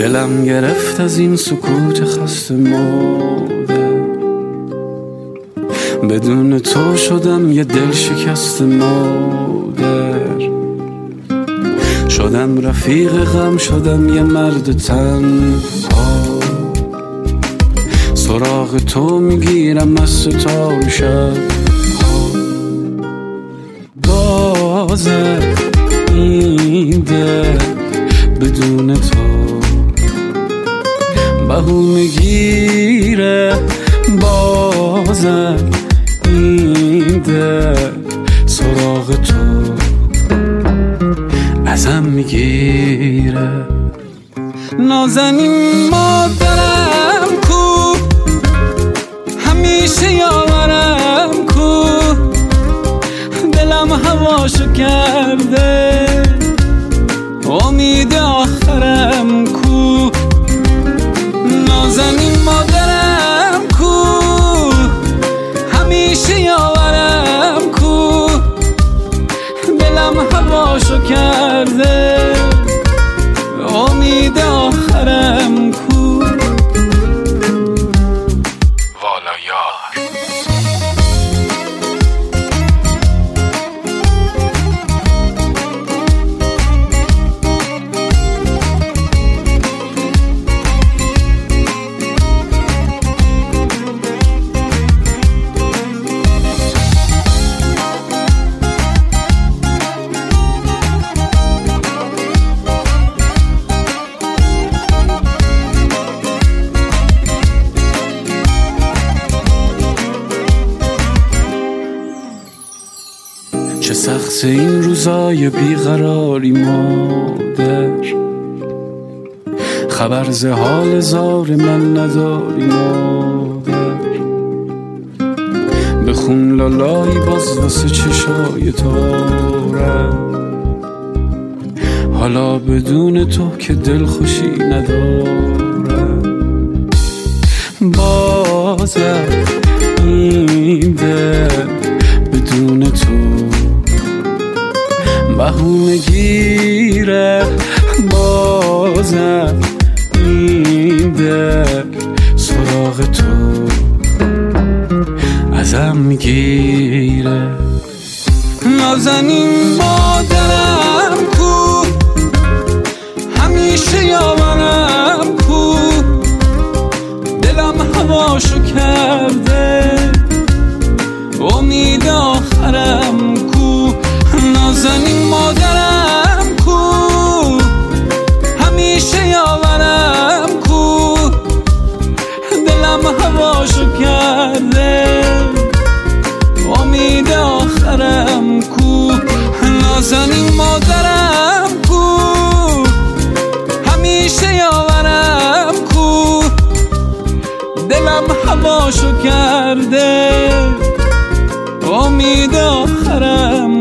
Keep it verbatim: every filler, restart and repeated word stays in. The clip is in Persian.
دلم گرفت از این سکوت خسته مرده، بدون تو شدم یه دل شکست مادر، شدم رفیق غم، شدم یه مرد تنها، سراغ تو میگیرم از ستاره شب بازه این دل بدون تو بهونه گیره، بازم این دل سراغ تو ازم میگیره. نازنین مادرم کو، همیشه یاورم کو، دلم هواشو کرده، امید آخرم کو. نازنین مادرم کو، همیشه یاورم کو، دلم هواشو کرده، امید آخرم کو. والا یار چه سخت این روزای بیقراری مادر، خبر ز حال زار من نداری مادر، بخون لالایی باز واسه چشای تارم، حالا بدون تو که دل خوشی ندارم، بازم این دل بدون تو بهونه گیره، بازم این دل سراغ تو ازم میگیره. نازنین مادرم کو، همیشه یاورم کو، دلم هواشو کرده، امید آخرم کو. نازنین مادرم کو، همیشه یاورم کو، دلم هواشو کرده، امید آخرم کو. نازنین مادرم کو، همیشه یاورم کو، دلم هواشو کرده، امید آخرم